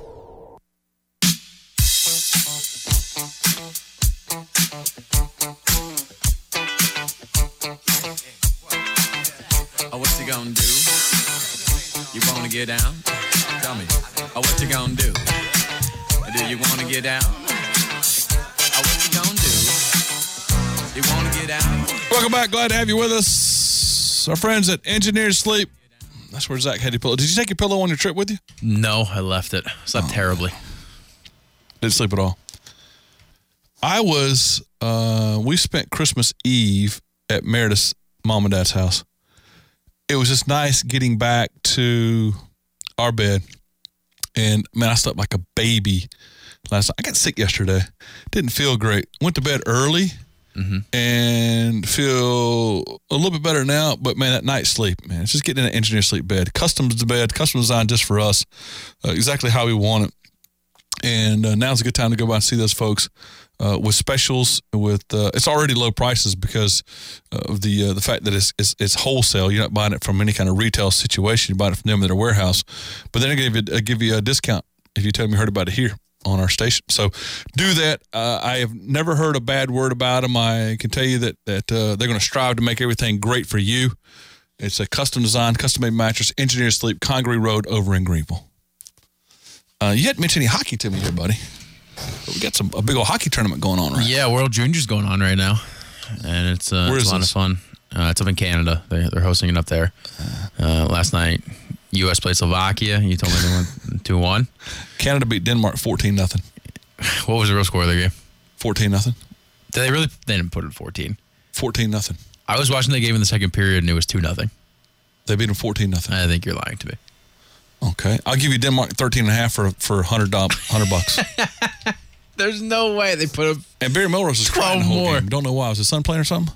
S22: Oh, what you gonna do? You wanna get down? Tell me. Oh, what you gonna do? Do you wanna get down? Oh, what you gonna do? You wanna get down?
S1: Welcome back. Glad to have you with us. Our friends at Engineered Sleep. That's where Zach had your pillow. Did you take your pillow on your trip with you?
S5: No, I left it. Slept terribly.
S1: Didn't sleep at all. We spent Christmas Eve at Meredith's mom and dad's house. It was just nice getting back to our bed. And, man, I slept like a baby last night. I got sick yesterday. Didn't feel great. Went to bed early. and feel a little bit better now. But, man, that night's sleep, man, it's just getting in an engineer sleep bed. Custom designed just for us, exactly how we want it. And now's a good time to go by and see those folks with specials. With it's already low prices because of the fact that it's wholesale. You're not buying it from any kind of retail situation. You're buying it from them at their warehouse. But then they give you a discount if you tell them you heard about it here on our station. So do that. I have never heard a bad word about them. I can tell you that they're going to strive to make everything great for you. It's a custom designed, custom made mattress, Engineer Sleep, Congaree Road over in Greenville. You hadn't mentioned any hockey to me here, buddy. But we got a big old hockey tournament going on, right?
S5: Yeah, World Junior's going on right now, and it's a lot of fun. It's up in Canada. They're hosting it up there. Last night, U.S. played Slovakia. You told me they won 2-1.
S1: Canada beat Denmark 14-0.
S5: What was the real score of the game?
S1: 14-0.
S5: Did they really? They didn't put it 14.
S1: 14-0.
S5: I was watching the game in the second period, and it was 2-0.
S1: They beat them 14-0.
S5: I think you're lying to me.
S1: Okay, I'll give you Denmark 13.5 for $100.
S5: There's no way they put up.
S1: And Barry Melrose is crying the whole game. Don't know why. Was his son playing or something?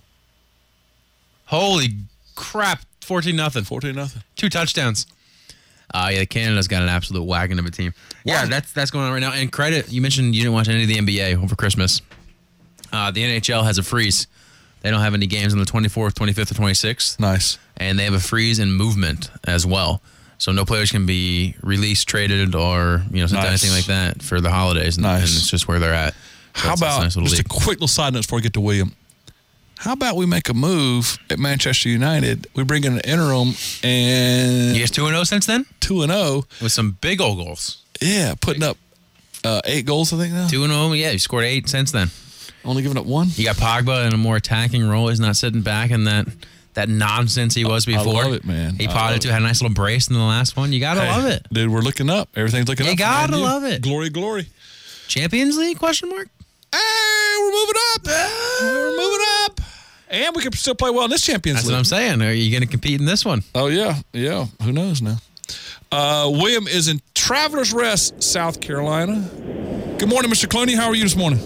S5: Holy crap! 14-0.
S1: 14-0.
S5: 2 touchdowns. Yeah, Canada's got an absolute wagon of a team. Yeah, that's going on right now. And credit, you mentioned you didn't watch any of the NBA over Christmas. The NHL has a freeze. They don't have any games on the 24th, 25th, or 26th.
S1: Nice.
S5: And they have a freeze in movement as well. So no players can be released, traded, or sent to anything like that for the holidays. And it's just where they're at. So
S1: How about just a quick little side note before we get to William? How about we make a move at Manchester United? We bring in an interim, and
S5: you guys 2-0 since then.
S1: 2-0
S5: with some big old goals.
S1: Yeah, putting up 8 goals, I think now.
S5: 2-0. Yeah, you scored 8 since then.
S1: Only giving up 1.
S5: You got Pogba in a more attacking role. He's not sitting back in that nonsense he was before.
S1: I love it, man.
S5: He potted had a nice little brace in the last one. You gotta love it,
S1: dude. We're looking up. Everything's looking up.
S5: You gotta love it.
S1: Glory, glory.
S5: Champions League? Question mark.
S1: Hey, we're moving up. We're moving up, and we can still play well in this Champions League.
S5: That's what I'm saying. Are you going to compete in this one?
S1: Oh yeah. Who knows now? William is in Travelers Rest, South Carolina. Good morning, Mr. Clooney. How are you this morning?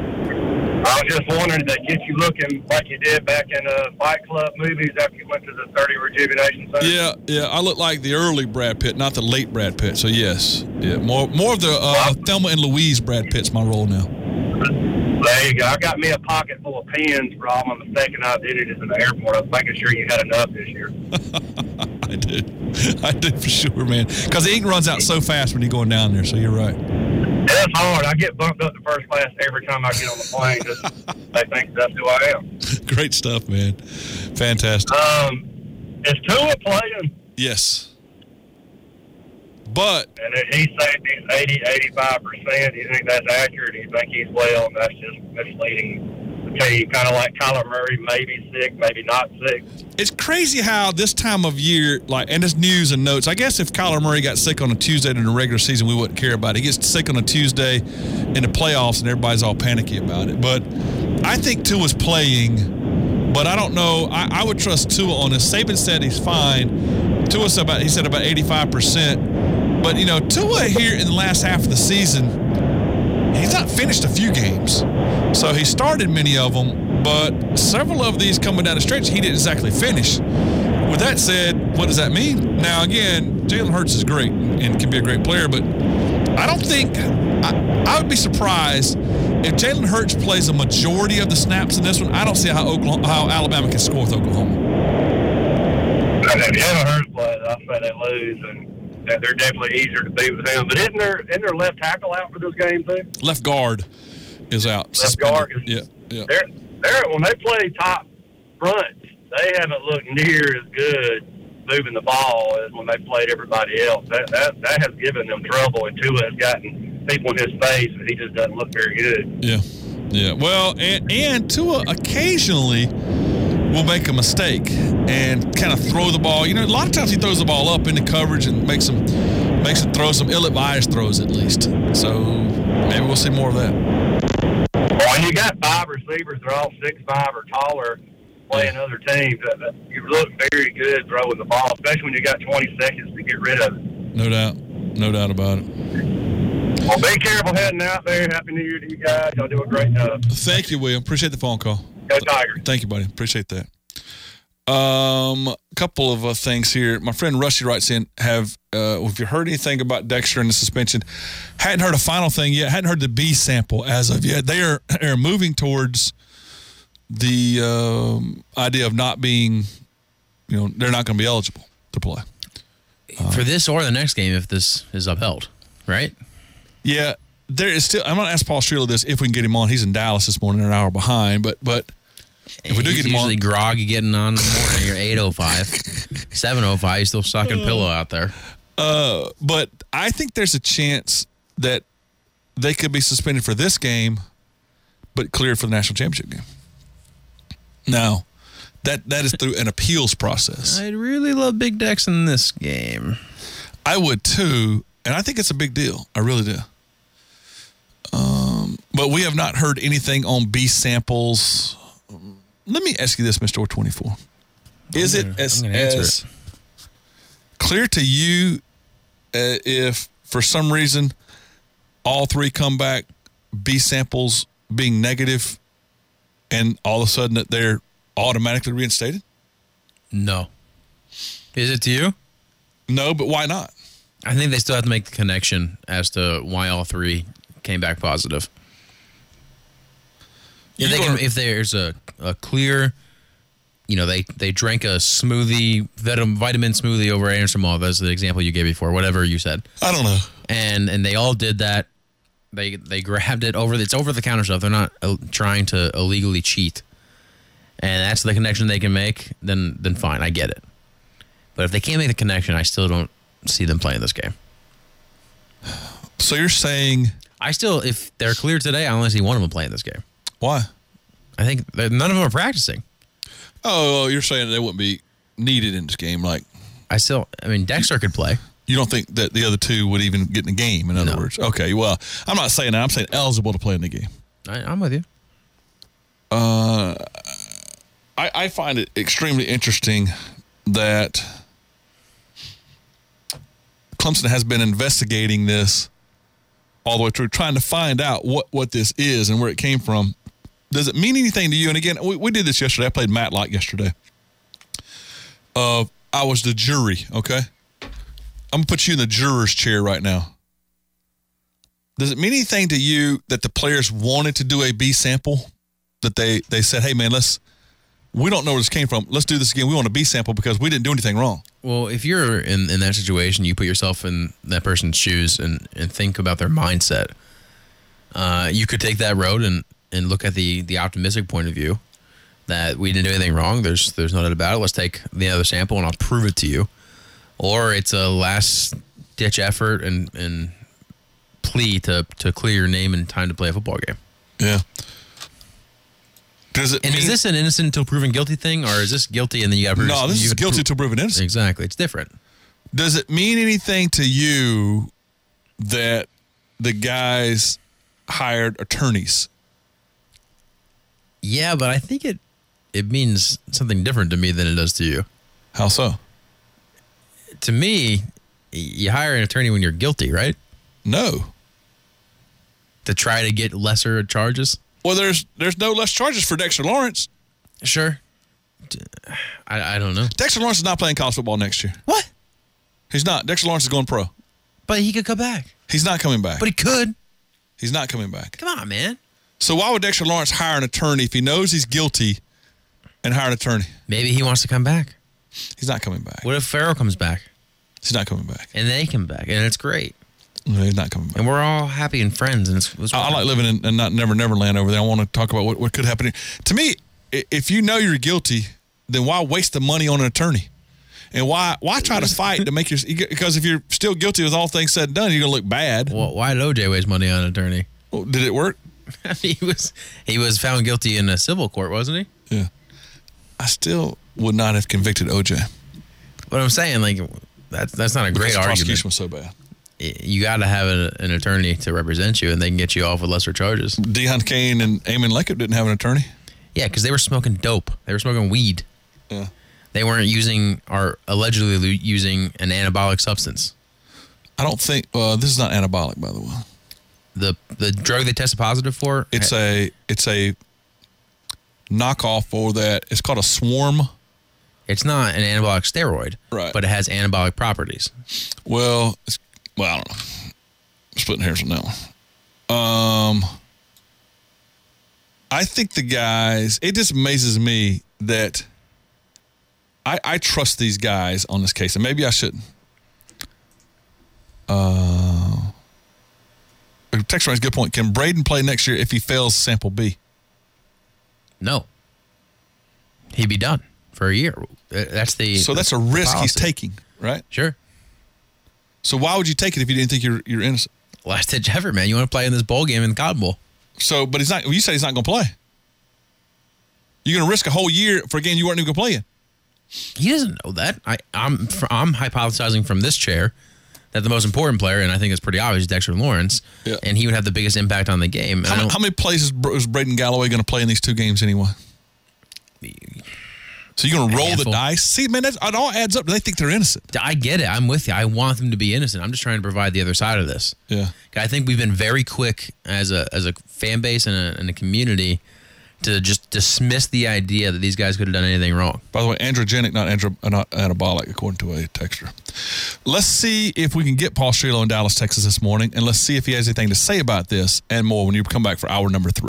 S3: I was just wondering, did they get you looking like you did back in Fight Club movies after you went to the 30 Rejuvenation Center?
S1: Yeah. I look like the early Brad Pitt, not the late Brad Pitt. So yes, more of the Thelma and Louise Brad Pitt's my role now.
S3: There you go. I got me a pocket full of pins for all my mistaken identities in the airport. I was making sure you had enough this year.
S1: I do for sure, man. Because the ink runs out so fast when you're going down there. So you're right.
S3: It's hard. I get bumped up to first class every time I get on the plane. Just they think that's who I am.
S1: Great stuff, man. Fantastic.
S3: Is Tua playing?
S1: Yes. But
S3: and he's saying he's 80-85%. Do you think that's accurate? Do you think he's well? And that's just misleading the team, kind of like Kyler Murray, maybe sick, maybe not sick.
S1: It's crazy how this time of year, and it's news and notes. I guess if Kyler Murray got sick on a Tuesday in the regular season, we wouldn't care about it. He gets sick on a Tuesday in the playoffs, and everybody's all panicky about it. But I think Tua's playing, but I don't know. I would trust Tua on this. Saban said he's fine. Tua said about 85%. But, Tua here in the last half of the season, he's not finished a few games. So he started many of them, but several of these coming down the stretch, he didn't exactly finish. With that said, what does that mean? Now, again, Jalen Hurts is great and can be a great player, but I don't think I would be surprised if Jalen Hurts plays a majority of the snaps in this one. I don't see how Alabama can score with Oklahoma.
S3: If Jalen Hurts plays, I'll say they lose, and they're definitely easier to beat with him. But isn't their left tackle out for this game too?
S1: Left guard is out.
S3: Left guard is,
S1: yeah.
S3: They're when they play top fronts, they haven't looked near as good moving the ball as when they played everybody else. That has given them trouble, and Tua has gotten people in his face, and he just doesn't look very good.
S1: Yeah. Well, and Tua occasionally will make a mistake and kind of throw the ball. A lot of times he throws the ball up into coverage and makes him throw some ill-advised throws at least. So maybe we'll see more of that.
S3: When you got 5 receivers, they're all 6'5" or taller, playing other teams, you look very good throwing the ball, especially when you got 20 seconds to get rid of it.
S1: No doubt about it.
S3: Well, be careful heading out there. Happy New Year to you guys. Y'all do a great job.
S1: Thank you, William. Appreciate the phone call.
S3: Go Tigers.
S1: Thank you, buddy. Appreciate that. Couple of things here. My friend Rusty writes in, have you heard anything about Dexter and the suspension? Hadn't heard a final thing yet. Hadn't heard the B sample as of yet. They are moving towards the idea of not being, they're not going to be eligible to play.
S5: For this or the next game if this is upheld, right?
S1: Yeah. There is still. I'm going to ask Paul Streeler this if we can get him on. He's in Dallas this morning, an hour behind. But if we do get him on,
S5: usually groggy getting on in the morning. You're 8:05, 7:05. You're still sucking pillow out there.
S1: But I think there's a chance that they could be suspended for this game, but cleared for the national championship game. Now, that is through an appeals process.
S5: I'd really love Big Dex in this game.
S1: I would too, and I think it's a big deal. I really do. But we have not heard anything on B samples. Let me ask you this, Mr. 24. Is it as clear to you if for some reason all three come back B samples being negative and all of a sudden that they're automatically reinstated?
S5: No. Is it to you?
S1: No, but why not?
S5: I think they still have to make the connection as to why all three came back positive. If there's a clear, they drank a smoothie, vitamin smoothie over Anderson Mall. That's the example you gave before, whatever you said.
S1: I don't know.
S5: And they all did that. They grabbed it it's over the counter stuff. They're not trying to illegally cheat. And that's the connection they can make, then fine, I get it. But if they can't make the connection, I still don't see them playing this game.
S1: So you're saying...
S5: if they're cleared today, I only see one of them playing this game.
S1: Why?
S5: I think none of them are practicing.
S1: Oh, you're saying they wouldn't be needed in this game?
S5: Dexter could play.
S1: You don't think that the other two would even get in the game, in other words? Okay, well, I'm not saying that. I'm saying eligible to play in the game.
S5: I'm with you.
S1: I find it extremely interesting that Clemson has been investigating this all the way through, trying to find out what this is and where it came from. Does it mean anything to you? And again, we did this yesterday. I played Matlock yesterday. I was the jury, okay? I'm going to put you in the juror's chair right now. Does it mean anything to you that the players wanted to do a B sample? That they said, hey, man, we don't know where this came from. Let's do this again. We want a B sample because we didn't do anything wrong.
S5: Well, if you're in that situation, you put yourself in that person's shoes and think about their mindset. You could take that road and look at the optimistic point of view that we didn't do anything wrong. There's no doubt about it. Let's take the other sample and I'll prove it to you. Or it's a last-ditch effort and plea to clear your name in time to play a football game.
S1: Yeah.
S5: Is this an innocent until proven guilty thing, or is this guilty and then you got to prove?
S1: No, this is guilty until proven innocent.
S5: Exactly. It's different.
S1: Does it mean anything to you that the guys hired attorneys?
S5: Yeah, but I think it means something different to me than it does to you.
S1: How so?
S5: To me, you hire an attorney when you're guilty, right?
S1: No.
S5: To try to get lesser charges?
S1: Well, there's no less charges for Dexter Lawrence.
S5: Sure. I don't know.
S1: Dexter Lawrence is not playing college football next year.
S5: What?
S1: He's not. Dexter Lawrence is going pro.
S5: But he could come back.
S1: He's not coming back.
S5: But he could.
S1: He's not coming back.
S5: Come on, man.
S1: So why would Dexter Lawrence hire an attorney if he knows he's guilty and hire an attorney?
S5: Maybe he wants to come back.
S1: He's not coming back.
S5: What if Farrell comes back?
S1: He's not coming back.
S5: And they come back, and it's great.
S1: No, he's not coming back.
S5: And we're all happy and friends. And it's
S1: I like living in not Never Land over there. I want to talk about what could happen here. To me, if you know you're guilty, then why waste the money on an attorney? And why try to fight to make because if you're still guilty with all things said and done, you're going to look bad.
S5: Well, why did OJ waste money on an attorney?
S1: Well, did it work?
S5: he was found guilty in a civil court, wasn't he?
S1: Yeah. I still would not have convicted OJ.
S5: But I'm saying, like, that's not a great argument. The
S1: prosecution was so bad.
S5: You got to have an attorney to represent you, and they can get you off with lesser charges.
S1: Deion Kane and Eamon Leckett didn't have an attorney.
S5: Yeah, because they were smoking dope. They were smoking weed.
S1: Yeah.
S5: They weren't using or allegedly using an anabolic substance.
S1: I don't think this is not anabolic, by the way.
S5: The drug they tested positive for?
S1: It's a knockoff for that. It's called a Swarm.
S5: It's not an anabolic steroid,
S1: right?
S5: But it has anabolic properties.
S1: Well, I don't know. I'm splitting hairs on that one. I think the guys. It just amazes me that I trust these guys on this case, and maybe I shouldn't. Texas makes a good point. Can Braden play next year if he fails sample B?
S5: No. He'd be done for a year. That's
S1: a risk he's taking, right?
S5: Sure.
S1: So why would you take it if you didn't think you're innocent?
S5: Last ditch effort, man. You want to play in this bowl game in the Cotton Bowl.
S1: So, but he's not. You say he's not going to play. You're going to risk a whole year for a game you weren't even going to play in.
S5: He doesn't know that. I'm hypothesizing from this chair that the most important player, and I think it's pretty obvious, is Dexter Lawrence, and he would have the biggest impact on the game.
S1: How many plays is Braden Galloway going to play in these two games anyway? So you're going to roll the dice? See, man, it all adds up. They think they're innocent.
S5: I get it. I'm with you. I want them to be innocent. I'm just trying to provide the other side of this.
S1: Yeah.
S5: I think we've been very quick as a fan base and a community to just dismiss the idea that these guys could have done anything wrong.
S1: By the way, androgenic, not anabolic, according to a texter. Let's see if we can get Paul Strelo in Dallas, Texas this morning, and let's see if he has anything to say about this and more when you come back for hour number 3.